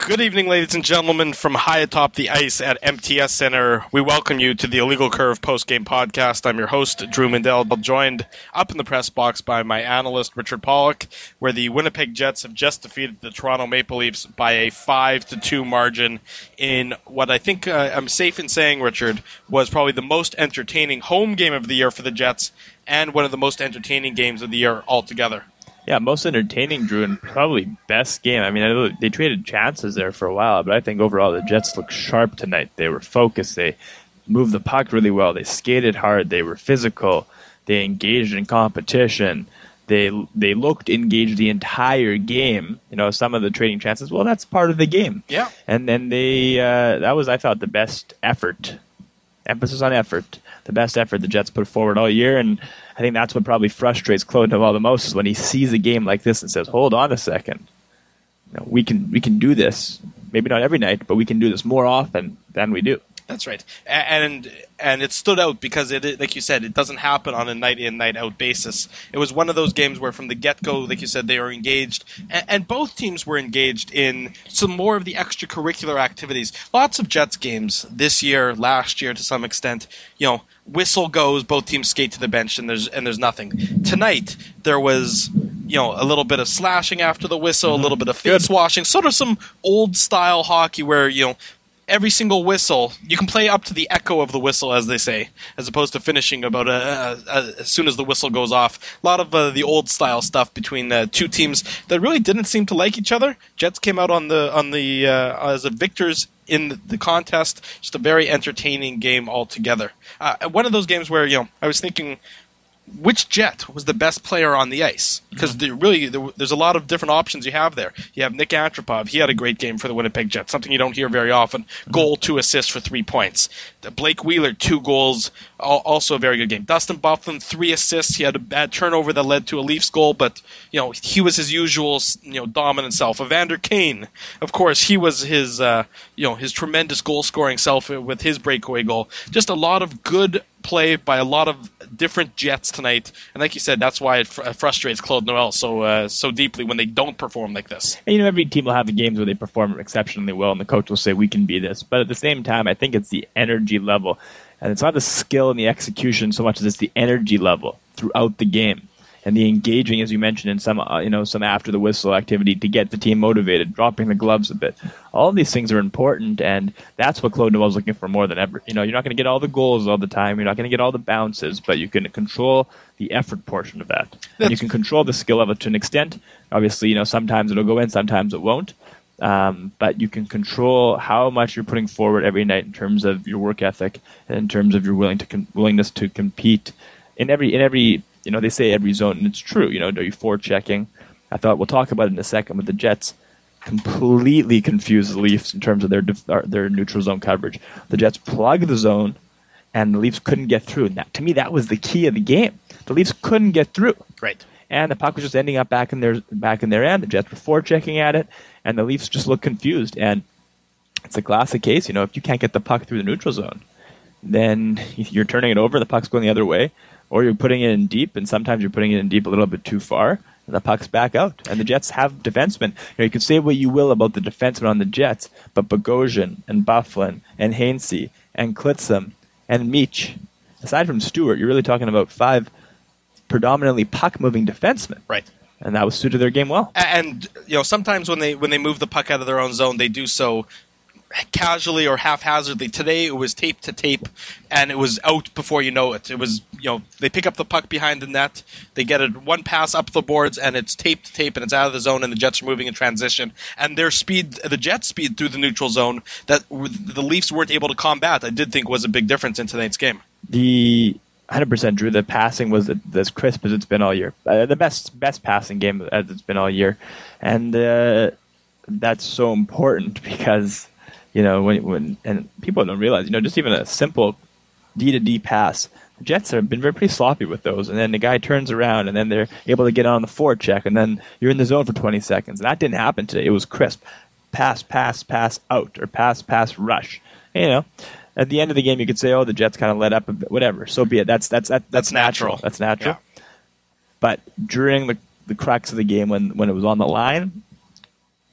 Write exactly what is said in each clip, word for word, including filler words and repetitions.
Good evening, ladies and gentlemen, from high atop the ice at M T S Center. We welcome you to the Illegal Curve post-game podcast. I'm your host, Drew Mindell, joined up in the press box by my analyst, Richard Pollock, where the Winnipeg Jets have just defeated the Toronto Maple Leafs by a five to two margin in what I think uh, I'm safe in saying, Richard, was probably the most entertaining home game of the year for the Jets and one of the most entertaining games of the year altogether. Yeah, most entertaining, Drew, and probably best game. I mean, I know they traded chances there for a while, but I think overall the Jets looked sharp tonight. They were focused. They moved the puck really well. They skated hard. They were physical. They engaged in competition. They they looked engaged the entire game. You know, some of the trading chances, well, that's part of the game. Yeah. And then they, uh, that was, I thought, the best effort. Emphasis on effort. The best effort the Jets put forward all year, and I think that's what probably frustrates Claude Noel the most is when he sees a game like this and says, hold on a second. You know, we can we can do this. Maybe not every night, but we can do this more often than we do. That's right. And and it stood out because, it, like you said, it doesn't happen on a night-in, night-out basis. It was one of those games where from the get-go, like you said, they were engaged. And, and both teams were engaged in some more of the extracurricular activities. Lots of Jets games this year, last year to some extent, you know, whistle goes, both teams skate to the bench, and there's and there's nothing. Tonight, there was, you know, a little bit of slashing after the whistle, mm-hmm. a little bit of face Good. washing, sort of some old-style hockey where, you know, every single whistle, you can play up to the echo of the whistle, as they say, as opposed to finishing about a, a, a, as soon as the whistle goes off. A lot of uh, the old-style stuff between uh, two teams that really didn't seem to like each other. Jets came out on the on the uh, as the victors in the contest. Just a very entertaining game altogether. Uh, one of those games where, you know, I was thinking, which Jet was the best player on the ice? Because mm-hmm. really, there, there's a lot of different options you have there. You have Nick Antropov. He had a great game for the Winnipeg Jets, something you don't hear very often. Mm-hmm. Goal, two assists for three points. Blake Wheeler, two goals, also a very good game. Dustin Byfuglien, three assists. He had a bad turnover that led to a Leafs goal, but you know he was his usual, you know, dominant self. Evander Kane, of course, he was his, uh, you know, his tremendous goal-scoring self with his breakaway goal. Just a lot of good play by a lot of different Jets tonight, and like you said, that's why it fr- frustrates Claude Noel so uh, so deeply when they don't perform like this. And, you know, every team will have the games where they perform exceptionally well, and the coach will say, we can be this. But at the same time, I think it's the energy level, and it's not the skill and the execution so much as it's the energy level throughout the game. And the engaging, as you mentioned, in some uh, you know some after the whistle activity to get the team motivated, dropping the gloves a bit. All of these things are important, and that's what Claude Noel's looking for more than ever. You know, you're not going to get all the goals all the time, you're not going to get all the bounces, but you can control the effort portion of that. And you can control the skill of it to an extent. Obviously, you know, sometimes it'll go in, sometimes it won't. Um, but you can control how much you're putting forward every night in terms of your work ethic and in terms of your willing to com- willingness to compete in every in every. You know, they say every zone, and it's true. You know, are you forechecking? I thought we'll talk about it in a second, but the Jets completely confused the Leafs in terms of their def- their neutral zone coverage. The Jets plugged the zone, and the Leafs couldn't get through. And that, to me, that was the key of the game. The Leafs couldn't get through. Right. And the puck was just ending up back in their back in their end. The Jets were forechecking at it, and the Leafs just looked confused. And it's a classic case. You know, if you can't get the puck through the neutral zone, then you're turning it over, the puck's going the other way. Or you're putting it in deep, and sometimes you're putting it in deep a little bit too far, and the puck's back out. And the Jets have defensemen. You know, you can say what you will about the defensemen on the Jets, but Bogosian and Byfuglien and Hainsey and Klitzem and Meach, aside from Stewart, you're really talking about five predominantly puck-moving defensemen. Right. And that was suited their game well. And, you know, sometimes when they when they move the puck out of their own zone, they do so casually or haphazardly. Today it was tape to tape, and it was out before you know it. It was, you know, they pick up the puck behind the net, they get it one pass up the boards, and it's tape to tape, and it's out of the zone, and the Jets are moving in transition. And their speed, the Jets' speed through the neutral zone, that the Leafs weren't able to combat, I did think was a big difference in tonight's game. The one hundred percent, Drew, the passing was as crisp as it's been all year. Uh, the best best passing game as it's been all year. And uh, that's so important because, you know, when when and people don't realize, you know, just even a simple D to D pass, the Jets have been very pretty sloppy with those. And then the guy turns around, and then they're able to get on the forecheck, and then you're in the zone for twenty seconds. And that didn't happen today. It was crisp. Pass, pass, pass out, or pass, pass, rush. You know, at the end of the game, you could say, oh, the Jets kind of let up a bit. Whatever. So be it. That's that's that, that's, that's natural. natural. That's natural. Yeah. But during the the crux of the game, when when it was on the line,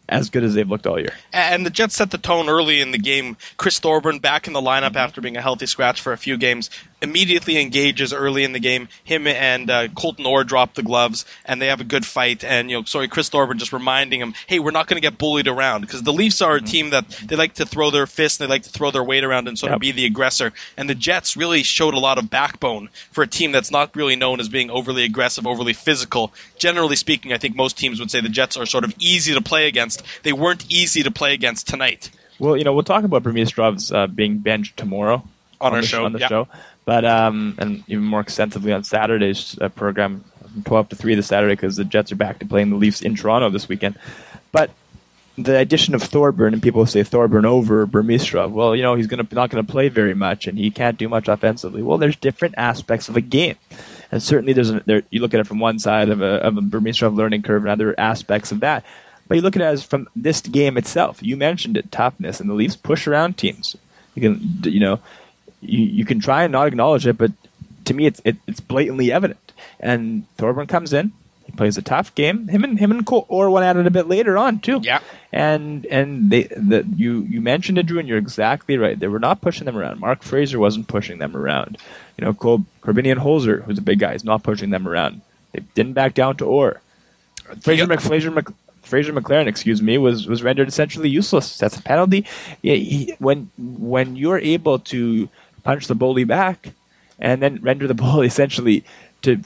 as good as they've looked all year. And the Jets set the tone early in the game. Chris Thorburn back in the lineup Mm-hmm. after being a healthy scratch for a few games, immediately engages early in the game. Him and uh, Colton Orr drop the gloves, and they have a good fight. And you know, sorry, Chris Thorburn just reminding him, hey, we're not going to get bullied around, because the Leafs are a team that they like to throw their fists, they like to throw their weight around and sort Yep. of be the aggressor. And the Jets really showed a lot of backbone for a team that's not really known as being overly aggressive, overly physical. Generally speaking, I think most teams would say the Jets are sort of easy to play against. They weren't easy to play against tonight. Well, you know, we'll talk about Burmistrov's uh, being benched tomorrow On our the, show, on the yeah. show, but um, and even more extensively on Saturday's uh, program from twelve to three this Saturday, because the Jets are back to playing the Leafs in Toronto this weekend. But the addition of Thorburn, and people say Thorburn over Burmistrov. Well, you know, he's gonna not going to play very much, and he can't do much offensively. Well, there's different aspects of a game, and certainly there's a, there, you look at it from one side of a, of a Burmistrov learning curve, and other aspects of that. But you look at it as from this game itself. You mentioned it, toughness, and the Leafs push around teams. You can, you know, you, you can try and not acknowledge it, but to me, it's it, it's blatantly evident. And Thorburn comes in, he plays a tough game. Him and him and Cole Orr went at it a bit later on too. Yeah. And and they the you you mentioned it, Drew, and you're exactly right. They were not pushing them around. Mark Fraser wasn't pushing them around. You know, Cole Corbinian Holzer, who's a big guy, is not pushing them around. They didn't back down to Orr. Fraser Yep. Mc, Fraser Mc, Fraser McLaren, excuse me, was, was rendered essentially useless. That's a penalty. Yeah, he, when when you're able to punch the goalie back and then render the goalie essentially to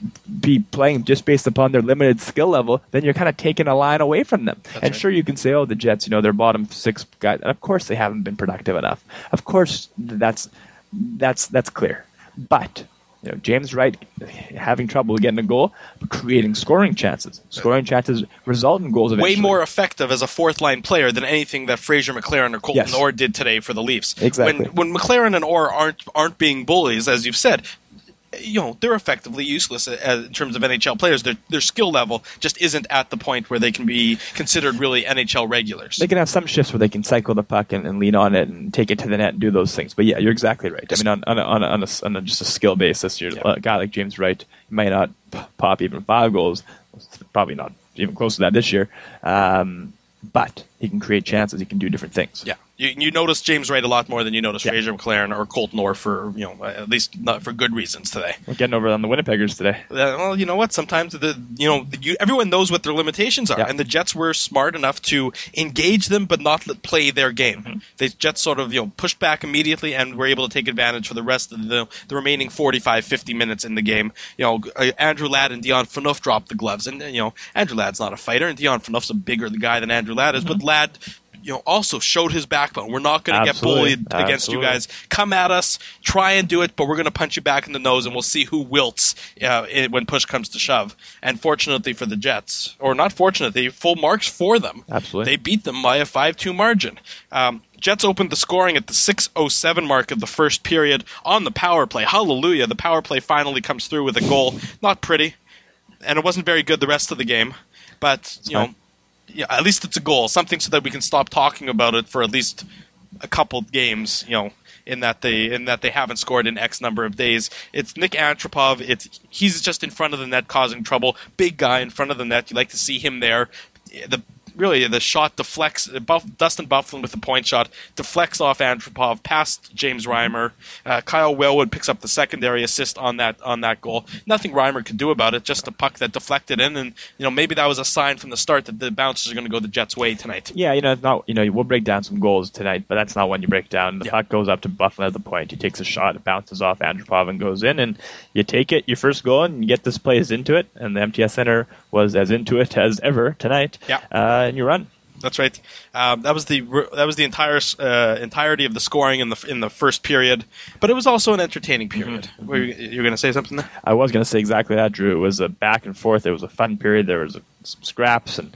be playing just based upon their limited skill level, then you're kind of taking a line away from them. That's and right. sure, you can say, oh, the Jets, you know, their bottom six guys. And of course, they haven't been productive enough. Of course, that's that's that's clear. But you know, James Wright having trouble getting a goal, but creating scoring chances. Scoring chances result in goals eventually. Way more effective as a fourth line player than anything that Fraser McLaren or Colton Yes. Orr did today for the Leafs. Exactly. When when McLaren and Orr aren't aren't being bullies, as you've said, you know, they're effectively useless uh, in terms of N H L players. Their their skill level just isn't at the point where they can be considered really N H L regulars. They can have some shifts where they can cycle the puck and, and lean on it and take it to the net and do those things. But yeah, you're exactly right. I mean, on on a, on, a, on, a, on a, just a skill basis, you're, Yeah. a guy like James Wright might not p- pop even five goals. Probably not even close to that this year. Um, but he can create chances. He can do different things. Yeah, you, you notice James Wright a lot more than you notice Yeah. Fraser McLaren or Colton Orr for you know at least not for good reasons today. We're getting over on the Winnipeggers today. Uh, well, you know what? Sometimes the you know you, everyone knows what their limitations are, Yeah. and the Jets were smart enough to engage them, but not let play their game. Mm-hmm. The Jets sort of you know pushed back immediately and were able to take advantage for the rest of the the remaining forty-five, fifty minutes in the game. You know, uh, Andrew Ladd and Dion Phaneuf dropped the gloves, and uh, you know Andrew Ladd's not a fighter, and Dion Phaneuf's a bigger guy than Andrew Ladd is, Mm-hmm. but Ladd. You know, also showed his backbone. We're not going to get Absolutely. bullied against you Absolutely. guys. Come at us, try and do it, but we're going to punch you back in the nose, and we'll see who wilts uh, it, when push comes to shove. And fortunately for the Jets, or not fortunately, full marks for them. Absolutely. They beat them by a five two margin. Um, Jets opened the scoring at the six oh seven mark of the first period on the power play. Hallelujah, the power play finally comes through with a goal. Not pretty, and it wasn't very good the rest of the game, but, you know, fine. yeah, at least it's a goal, something so that we can stop talking about it for at least a couple games, you know, in that they in that they haven't scored in X number of days. It's Nick Antropov. It's he's just in front of the net causing trouble. Big guy in front of the net. You like to see him there. The really the shot deflects. Buff, Dustin Byfuglien with the point shot deflects off Antropov past James Reimer. Uh, Kyle Wellwood picks up the secondary assist on that on that goal. Nothing Reimer could do about it. Just a puck that deflected in, and you know maybe that was a sign from the start that the Bouncers are going to go the Jets' way tonight. Yeah, you know, it's not, you know, we'll break down some goals tonight, but that's not when you break down. The Yeah. puck goes up to Byfuglien at the point. He takes a shot, it bounces off Andropov and goes in, and you take it, your first goal, and you get this play as into it, and the M T S Center was as into it as ever tonight. Yeah. Uh, and you run. That's right. Um, that was the that was the entire uh, entirety of the scoring in the in the first period, but it was also an entertaining period. Mm-hmm. Were you, you were going to say something there? I was going to say exactly that, Drew. It was a back and forth. It was a fun period. There was some scraps, and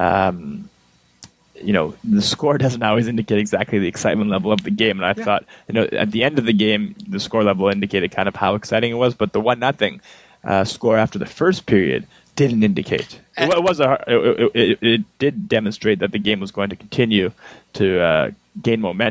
um, you know, the score doesn't always indicate exactly the excitement level of the game. And I Yeah. thought, you know, at the end of the game, the score level indicated kind of how exciting it was. But the one nothing uh, score after the first period didn't indicate. It, wa- it was a. It, it, it, it did demonstrate that the game was going to continue to uh, gain momentum.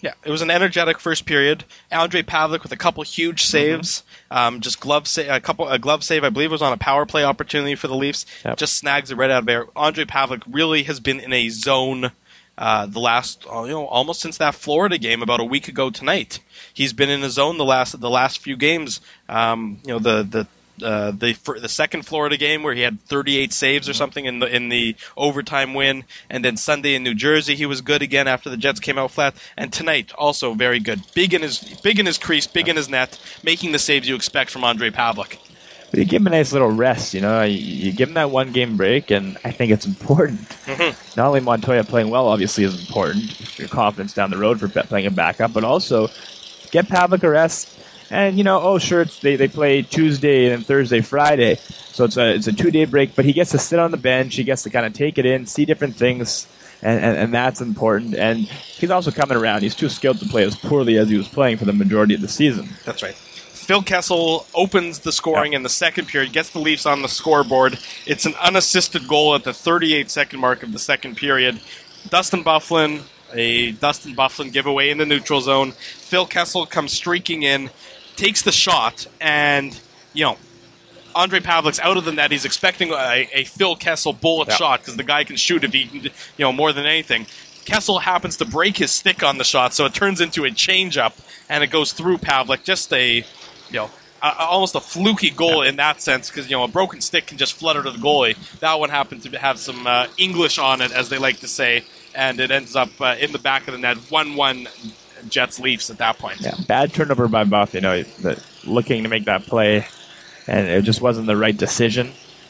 Yeah, it was an energetic first period. Andre Pavlik with a couple huge saves, mm-hmm. um, just glove sa- a couple a glove save. I believe it was on a power play opportunity for the Leafs. Yep. Just snags it right out of there. Andre Pavlik really has been in a zone uh, the last, you know, almost since that Florida game about a week ago tonight. He's been in a zone the last the last few games. Um, you know, the the. Uh, the for the second Florida game where he had thirty-eight saves or something in the in the overtime win, and then Sunday in New Jersey he was good again after the Jets came out flat, and tonight also very good, big in his big in his crease, big in his net, making the saves you expect from Andre Pavlik. But you give him a nice little rest, you know. You, you give him that one game break, and I think it's important. Mm-hmm. Not only Montoya playing well, obviously, is important for your confidence down the road for playing a backup, but also get Pavlik a rest. And, you know, oh, sure, it's, they, they play Tuesday and Thursday, Friday. So it's a it's a two-day break. But he gets to sit on the bench. He gets to kind of take it in, see different things, and, and, and that's important. And he's also coming around. He's too skilled to play as poorly as he was playing for the majority of the season. That's right. Phil Kessel opens the scoring yeah. in the second period, gets the Leafs on the scoreboard. It's an unassisted goal at the thirty-eight second mark of the second period. Dustin Byfuglien, a Dustin Byfuglien giveaway in the neutral zone. Phil Kessel comes streaking in, takes the shot, and, you know, Andre Pavlik's out of the net. He's expecting a, a Phil Kessel bullet yeah. shot because the guy can shoot if he, you know, more than anything. Kessel happens to break his stick on the shot, so it turns into a changeup, and it goes through Pavlik. Just a, you know, a, almost a fluky goal yeah. in that sense because, you know, a broken stick can just flutter to the goalie. That one happened to have some uh, English on it, as they like to say, and it ends up uh, in the back of the net, one one Jets Leafs at that point. Yeah, bad turnover by Buff, you know, the, looking to make that play, and it just wasn't the right decision.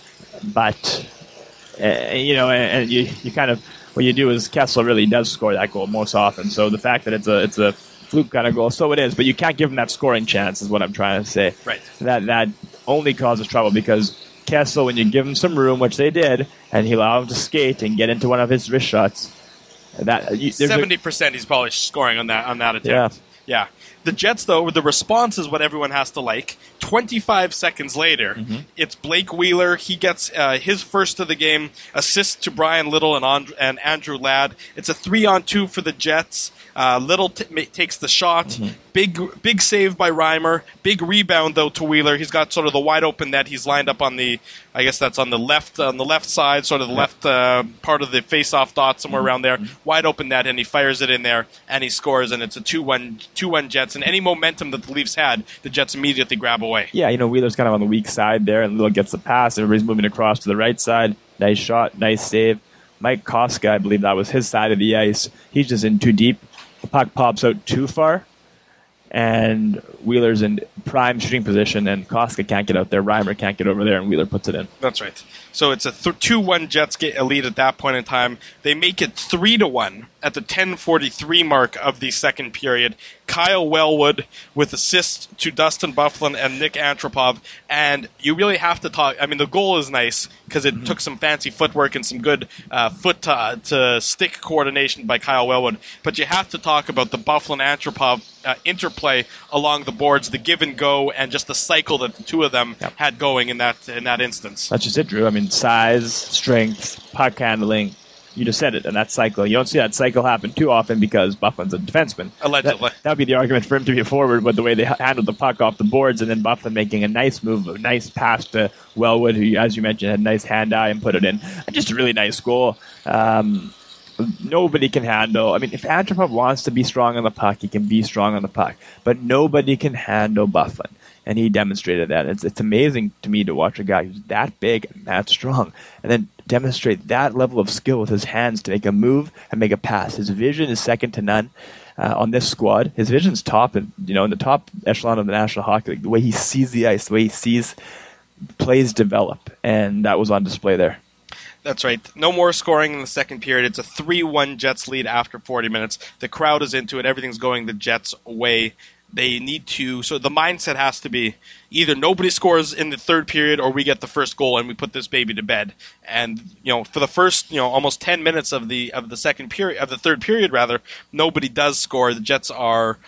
But, uh, you know, and, and you, you kind of, what you do is Kessel really does score that goal most often. So the fact that it's a it's a fluke kind of goal, so it is, but you can't give him that scoring chance is what I'm trying to say. Right. That, that only causes trouble because Kessel, when you give him some room, which they did, and he allowed him to skate and get into one of his wrist shots, That you, seventy percent he's probably scoring on that on that attempt. Yeah. yeah. The Jets, though, the response is what everyone has to like. twenty-five seconds later, mm-hmm. it's Blake Wheeler. He gets uh, his first of the game, assist to Brian Little and, And- and Andrew Ladd. It's a three-on-two for the Jets. Uh, Little t- ma- takes the shot. Mm-hmm. Big big save by Reimer. Big rebound, though, to Wheeler. He's got sort of the wide-open net. He's lined up on the, I guess that's on the left on the left side, sort of the left uh, part of the face-off dot, somewhere mm-hmm. around there. Wide-open net, and he fires it in there, and he scores, and it's a two one Jets. And any momentum that the Leafs had, the Jets immediately grab away. Yeah, you know, Wheeler's kind of on the weak side there, and Little gets the pass. Everybody's moving across to the right side. Nice shot, nice save. Mike Koska, I believe that was his side of the ice. He's just in too deep. The puck pops out too far, and Wheeler's in prime shooting position, and Koska can't get out there. Reimer can't get over there, and Wheeler puts it in. That's right. So it's a two one Jets get a lead at that point in time. They make it three to one at the ten forty-three mark of the second period. Kyle Wellwood with assists to Dustin Byfuglien and Nick Antropov. And you really have to talk. I mean, the goal is nice because it mm-hmm. took some fancy footwork and some good uh, foot to, to stick coordination by Kyle Wellwood. But you have to talk about the Byfuglien-Antropov uh, interplay along the boards, the give and go, and just the cycle that the two of them yep. had going in that in that instance. That's just it, Drew. I mean, size, strength, puck handling. You just said it, and that cycle. You don't see that cycle happen too often because Byfuglien's a defenseman. Allegedly. That, that would be the argument for him to be a forward, but the way they handled the puck off the boards, and then Byfuglien making a nice move, a nice pass to Wellwood, who, as you mentioned, had a nice hand-eye and put it in. And just a really nice goal. Um, nobody can handle. I mean, if Antropov wants to be strong on the puck, he can be strong on the puck. But nobody can handle Byfuglien. And he demonstrated that. It's it's amazing to me to watch a guy who's that big and that strong, and then demonstrate that level of skill with his hands to make a move and make a pass. His vision is second to none uh, on this squad. His vision's top, and you know, in the top echelon of the National Hockey League. The way he sees the ice, the way he sees plays develop, and that was on display there. That's right. No more scoring in the second period. It's a three one Jets lead after forty minutes. The crowd is into it. Everything's going the Jets' way. They need to, so the mindset has to be either nobody scores in the third period or we get the first goal and we put this baby to bed. And, you know, for the first, you know, almost ten minutes of the of the second period, of the third period rather, nobody does score. The Jets are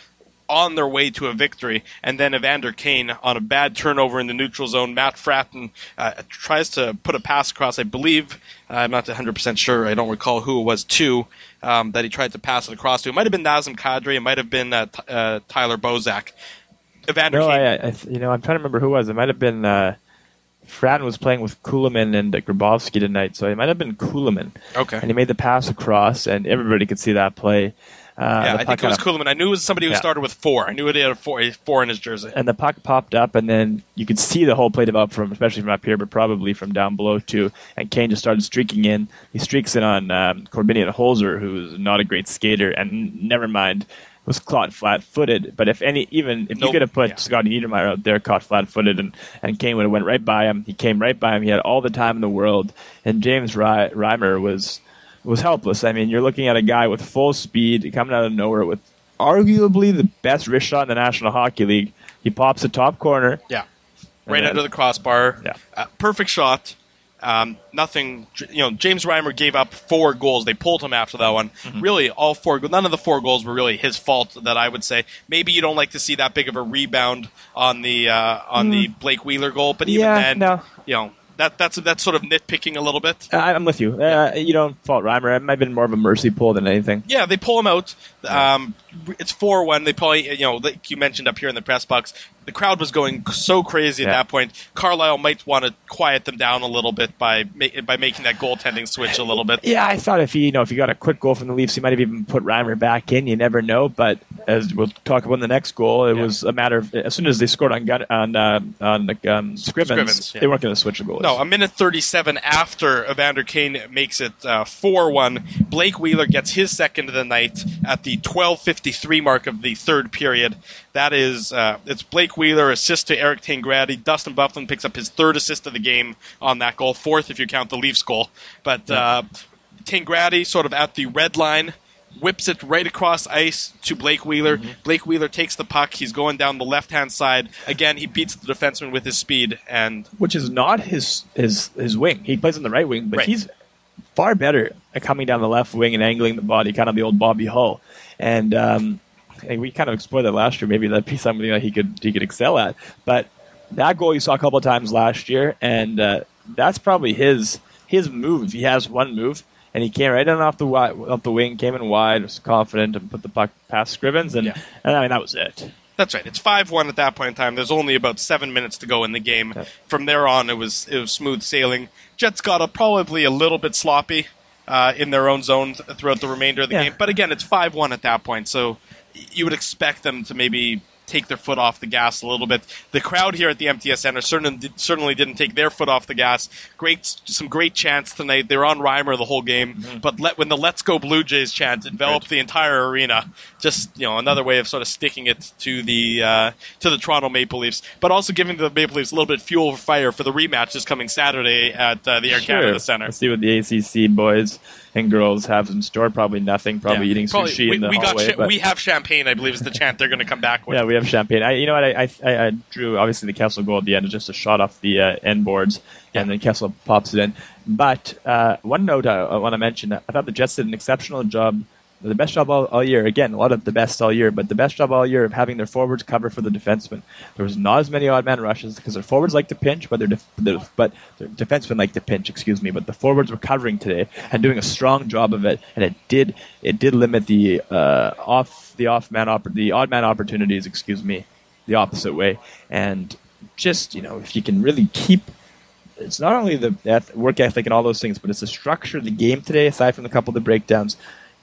on their way to a victory, and then Evander Kane on a bad turnover in the neutral zone. Matt Fratton uh, tries to put a pass across, I believe. Uh, I'm not one hundred percent sure. I don't recall who it was to um, that he tried to pass it across to. It might have been Nazem Kadri. It might have been uh, t- uh, Tyler Bozak. Evander no, Kane. I, I, you know, I'm trying to remember who it was. It might have been uh, Fratton was playing with Kuleman and uh, Grabowski tonight, so it might have been Kuleman. Okay. And he made the pass across, and everybody could see that play. Uh, yeah, I think it was Kuhlman. I knew it was somebody who yeah. started with four. I knew he had a four, a four in his jersey. And the puck popped up, and then you could see the whole play develop from, especially from up here, but probably from down below too. And Kane just started streaking in. He streaks in on um, Corbinian Holzer, who's not a great skater, and never mind was caught flat-footed. But if any, even if nope. you could have put yeah. Scotty Niedermayer out there, caught flat-footed, and, and Kane would have went right by him. He came right by him. He had all the time in the world. And James Ry- Reimer was. was helpless. I mean, you're looking at a guy with full speed coming out of nowhere with arguably the best wrist shot in the National Hockey League. He pops the top corner. Yeah. Right then, under the crossbar. Yeah. Uh, perfect shot. Um, nothing, you know, James Reimer gave up four goals. They pulled him after that one. Mm-hmm. Really, all four, none of the four goals were really his fault, that I would say. Maybe you don't like to see that big of a rebound on the uh, on mm. the Blake Wheeler goal, but even yeah, then, no. you know, That that's that's sort of nitpicking a little bit. Uh, I'm with you. Uh, you don't fault Reimer. It might have been more of a mercy pull than anything. Yeah, they pull him out. Um, it's four one. They probably, you know, like you mentioned up here in the press box, the crowd was going so crazy at yeah. that point. Carlisle might want to quiet them down a little bit by by making that goaltending switch a little bit. Yeah, I thought if he, you know, if you got a quick goal from the Leafs, he might have even put Reimer back in. You never know. But as we'll talk about in the next goal, it yeah. was a matter of as soon as they scored on gun, on uh, on um, Scrivens, Scrivens yeah. they weren't going to switch the goals. No, a minute thirty-seven after Evander Kane makes it uh, four one, Blake Wheeler gets his second of the night at the twelve fifty-three mark of the third period. That is, uh, it's Blake Wheeler, assist to Eric Tangradi. Dustin Byfuglien picks up his third assist of the game on that goal, fourth if you count the Leafs goal. But uh, Tangradi, sort of at the red line, whips it right across ice to Blake Wheeler. Mm-hmm. Blake Wheeler takes the puck. He's going down the left-hand side. Again, he beats the defenseman with his speed. and Which is not his his, his wing. He plays on the right wing, but right. he's far better at coming down the left wing and angling the body, kind of the old Bobby Hull. And um, we kind of explored that last year. Maybe that'd be something that he could he could excel at. But that goal you saw a couple of times last year, and uh, that's probably his his move. He has one move. And he came right in off the wide, off the wing, came in wide, was confident, and put the puck past Scrivens, and, yeah. and I mean that was it. That's right. It's five one at that point in time. There's only about seven minutes to go in the game. Yeah. From there on, it was it was smooth sailing. Jets got a, probably a little bit sloppy uh, in their own zone th- throughout the remainder of the yeah. game. But again, it's five one at that point, so you would expect them to maybe take their foot off the gas a little bit. The crowd here at the M T S Center certainly, certainly didn't take their foot off the gas. Great, some great chants tonight. They were on Reimer the whole game, mm-hmm. but let, when the "Let's Go Blue Jays" chant enveloped right. the entire arena, just you know another way of sort of sticking it to the uh, to the Toronto Maple Leafs, but also giving the Maple Leafs a little bit of fuel for fire for the rematch this coming Saturday at uh, the Air sure. Canada Center. Let's see what the A C C boys and girls have in store. Probably nothing. Probably yeah, eating probably, sushi we, in the we hallway. Got cha- we have champagne, I believe, is the chant they're going to come back with. Yeah, we have champagne. I, you know what? I, I I drew obviously the Kessel goal at the end, just a shot off the uh, end boards, yeah. and then Kessel pops it in. But uh, one note I, I want to mention: I thought the Jets did an exceptional job. The best job all, all year. Again, a lot of the best all year, but the best job all year of having their forwards cover for the defensemen. There was not as many odd man rushes because their forwards like to pinch, but their, def- their but their defensemen like to pinch. Excuse me, but the forwards were covering today and doing a strong job of it, and it did it did limit the uh, off the off man opp- the odd man opportunities. Excuse me, the opposite way, and just you know if you can really keep. It's not only the eth- work ethic and all those things, but it's the structure of the game today. Aside from a couple of the breakdowns.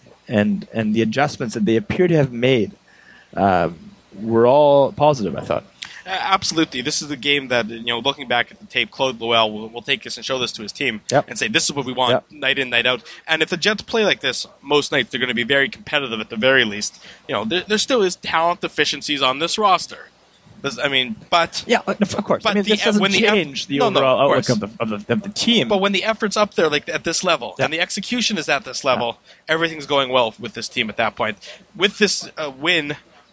And and the adjustments that they appear to have made uh, were all positive, I thought. Uh, absolutely. This is the game that, you know, looking back at the tape, Claude Loel will, will take this and show this to his team yep. and say, this is what we want yep. night in, night out. And if the Jets play like this most nights, they're going to be very competitive at the very least. You know, there, there still is talent deficiencies on this roster. I mean, but yeah, of course. But I mean, the, this doesn't when the change eff- the no, overall no, of outlook of the, of the of the team. But when the effort's up there, like at this level, yeah. and the execution is at this level, yeah. everything's going well with this team at that point. With this uh, win,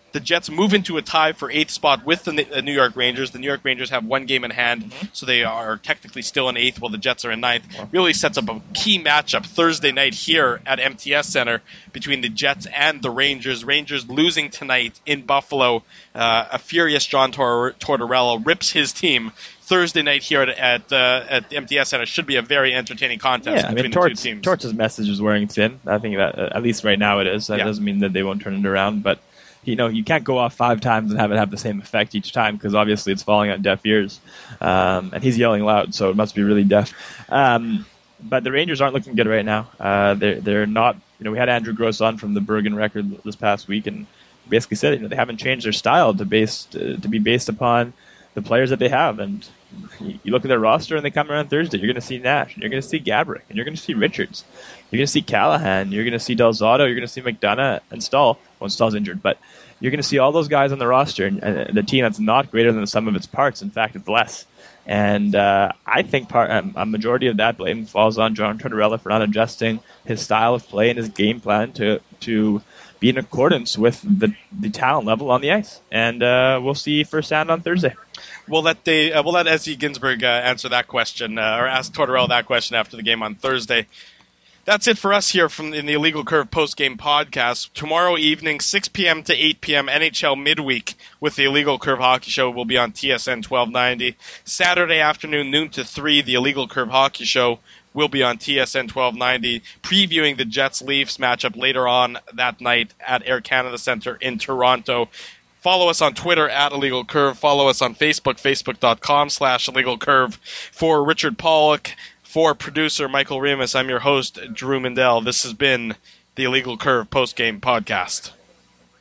The Jets move into a tie for eighth spot with the New York Rangers. The New York Rangers have one game in hand, mm-hmm. so they are technically still in eighth while the Jets are in ninth. Really sets up a key matchup Thursday night here at M T S Center between the Jets and the Rangers. Rangers losing tonight in Buffalo. Uh, a furious John Tor- Tortorella rips his team. Thursday night here at at, uh, at the M T S Center should be a very entertaining contest yeah, between I mean, the Torts, two teams. Torts' message is wearing thin. I think that, uh, at least right now it is. That yeah. doesn't mean that they won't turn it around, but you know, you can't go off five times and have it have the same effect each time because obviously it's falling on deaf ears. Um, and he's yelling loud, so it must be really deaf. Um, but the Rangers aren't looking good right now. Uh, they're they're not. You know, we had Andrew Gross on from the Bergen record this past week, and basically said, you know, they haven't changed their style to based uh, to be based upon the players that they have. And you look at their roster, and they come around Thursday. You're going to see Nash, and you're going to see Gaborik, and you're going to see Richards. You're going to see Callahan. You're going to see Del Zotto. You're going to see McDonough and Stahl. Well, Stahl's injured, but you're going to see all those guys on the roster, and, and the team that's not greater than the sum of its parts. In fact, it's less. And uh, I think part, um, a majority of that blame falls on John Tortorella for not adjusting his style of play and his game plan to to be in accordance with the the talent level on the ice. And uh, we'll see firsthand on Thursday. We'll let they uh, we'll let S E Ginsberg uh, answer that question uh, or ask Tortorella that question after the game on Thursday. That's it for us here from in the Illegal Curve post-game podcast. Tomorrow evening, six p.m. to eight p.m. N H L midweek with the Illegal Curve Hockey Show will be on T S N twelve ninety. Saturday afternoon, noon to three, the Illegal Curve Hockey Show will be on T S N twelve ninety, previewing the Jets-Leafs matchup later on that night at Air Canada Centre in Toronto. Follow us on Twitter at Illegal Curve. Follow us on Facebook, facebook.com slash Illegal Curve. For Richard Pollock, for producer Michael Remus, I'm your host, Drew Mindell. This has been the Illegal Curve post-game podcast.